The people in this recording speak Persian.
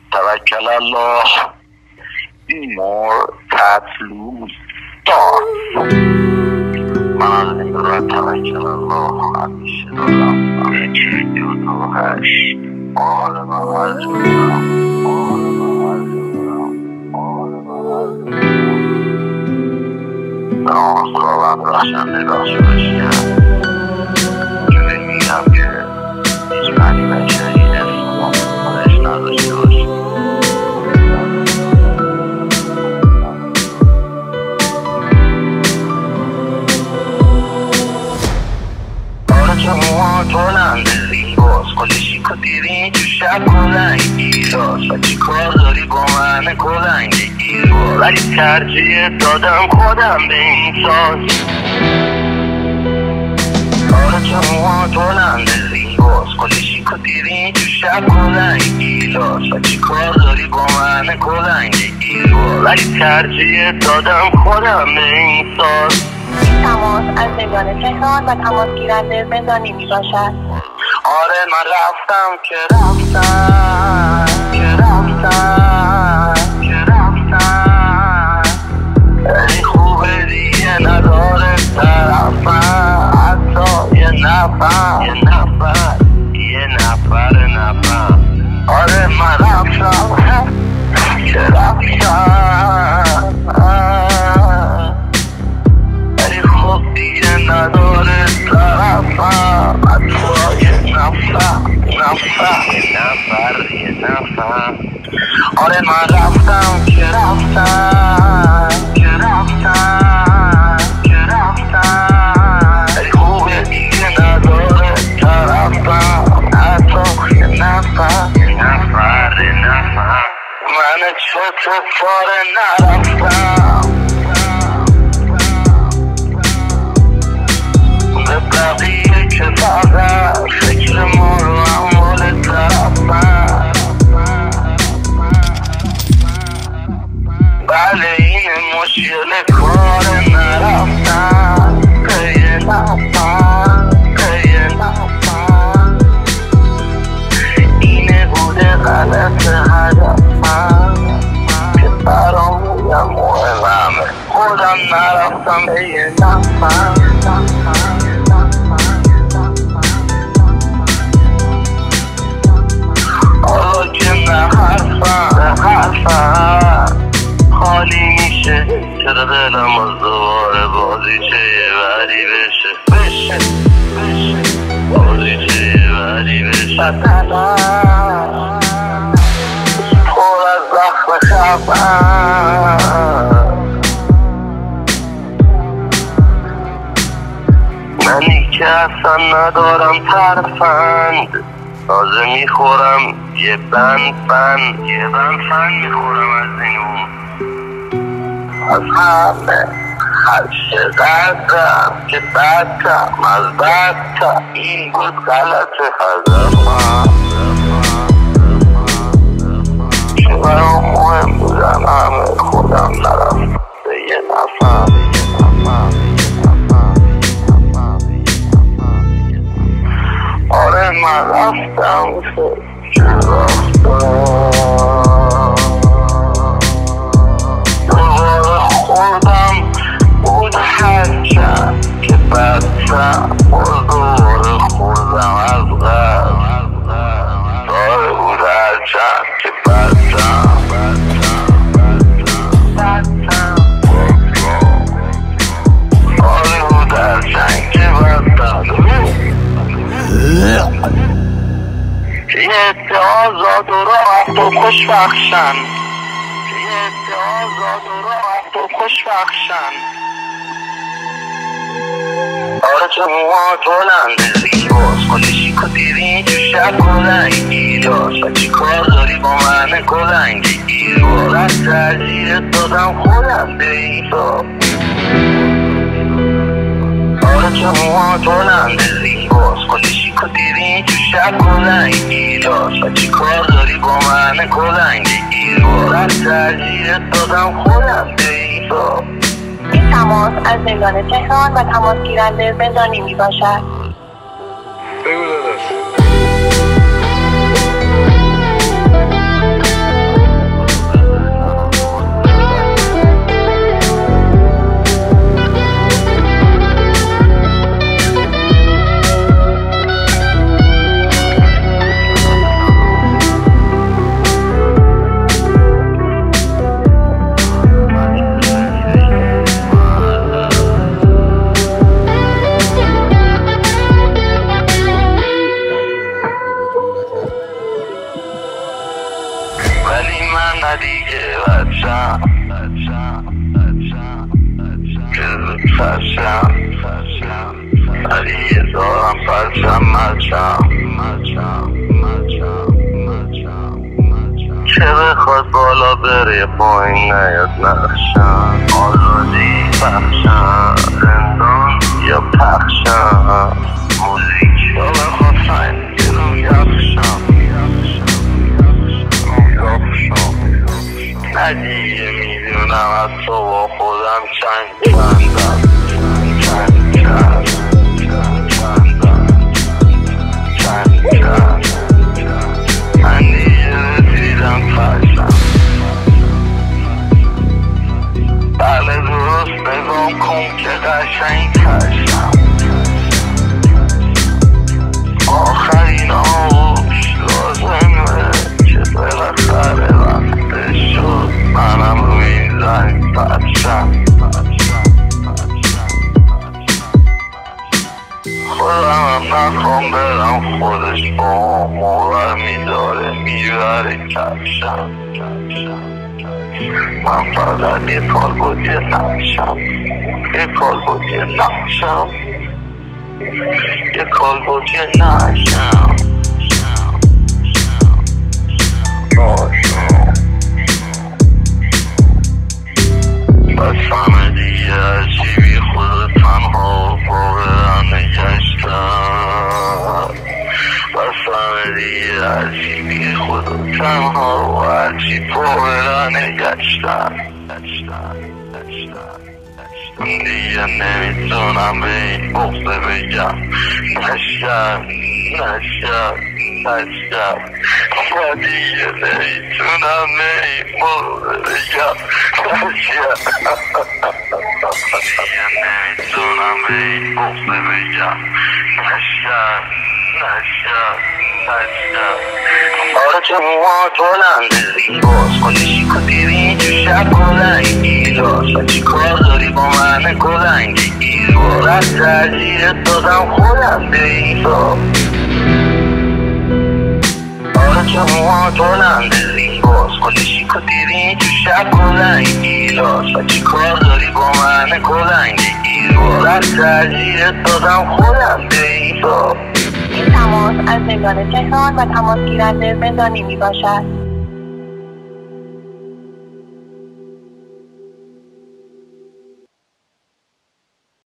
توکل الله مرتطلو دار. من از این را توکل الله همیشه دارم. 128 عالم از نام خداوند بخشنده بخشایشگر. جوری میگم که هیچ معنی بشری اسم خودش نداشته باشه. موها بلند زیباست، خودشی کتیرین تو شب کلنگی راست و چی کار داری با من کلنگی رو، ولی ترجیح دادم خودم به این ساز. آره که موها بلند زیباست، خودشی کتیرین تو شب کلنگی راست و چی کار داری با من کلنگی رو، ولی ترجیح دادم خودم به این ساز. تماس از زندان تهران و تماس گیرنده زندانی می باشد. آره من رفتم که رفتم خیلی خوبه دیگه نداره طرفم، حتی یه نفر آره من رفتم که رفتم خیلی خوب دیگه نداره طرفم، حتی یه نفر آره من رفتم که رفتم خیلی خوبه دیگه نداره طرفم، حتی یه نفر من چطور نرفتم به بقیه که فقط فکر ما رو اموال طرفم. بله این مشکل کار نرفتن پیه نفن اینه بوده غلط هدفم که برامویم مهمه، خودم نرفتم پیه نفن. حالا که نه حرفم خالی میشه، چرا دلم از دوباره بازیچه یه وری بشه بازیچه یه وری بشه. پر از زخم خفم منی که اصلا ندارم ترفند، تازه میخورم یه بند میخورم از اینو، از همه هر چقدرم که بدتم از بدتم، این بود غلط هدفم که برام مهم بودن همه، خودم نرفتم به یه نفر. آره من رفتم که دوباره خوردم بود هرچند که بدتم، دوباره خوردم از غرب داره بود هرچند که بدتم آره بود هرچند که بدتم. یه اتعاز و رفت و خوش بخشن آره تو موها بلند زیباست، خودشی کتیرین تو شب کلنگی راست و چی کار داری با من کلنگی رو، از ترجیح دادم خودم به این ساز. آره تو موها بلند زیباست، خودشی کتیرین تو شب کلنگی راست و چی کار داری با من کلنگی رو، از ترجیح دادم خودم به این ساز. این تماس از زندان تهران و تماس گیرنده زندانی می باشد. بگو داداش. ولی من ندیگه بچم که زود فرشم ولی یه دارم فرشم مچم که بخواد بالا بره پایین نیاد نقشم آزادی بخشم زندان یا پخشم موزیک یا بخواد سنگیرم یخشم ندیگه میدونم از تو با خودم چندم من دیگه رسیدم فرشم بله درست نگام کن که قشنگ ترشم آخرین آوش لازمه که بالاخره وقتش شد منم روی این زنگ فرشم خودم نخوام برم خودش با موقع میداره میبره کفشم من فقط یه کال بود یه نقشم یه کال بود یه نقشم یه کال بود یه نقشم بس همه دیگه هرچی بی خود تنها واقعا نگشتم بس همه دیگه هرچی بی خود تنها و هرچی واقعا نگشتم دیگه نمیتونم به این بغضه بگم نشم و دیگه نمیتونم به این بغضه بگم دیگه نمیتونم به این بغضه بگم نشم آره چه موهات بلنده زیباست کلشی کتیری اینجور شب کلنگ گیراست و چی کار داری با من کلنگ گیروا از ترجیحت دادم خودم به این سا آره چه موهات بلنده زیباست کلشی کتیری اینجور شب کلنگ گیراست و چی کار داری با من کلنگ گیروا از ترجیحت دادم خودم به این سا این تماس از زندان تهران و تماس گیرنده زندانی می باشد.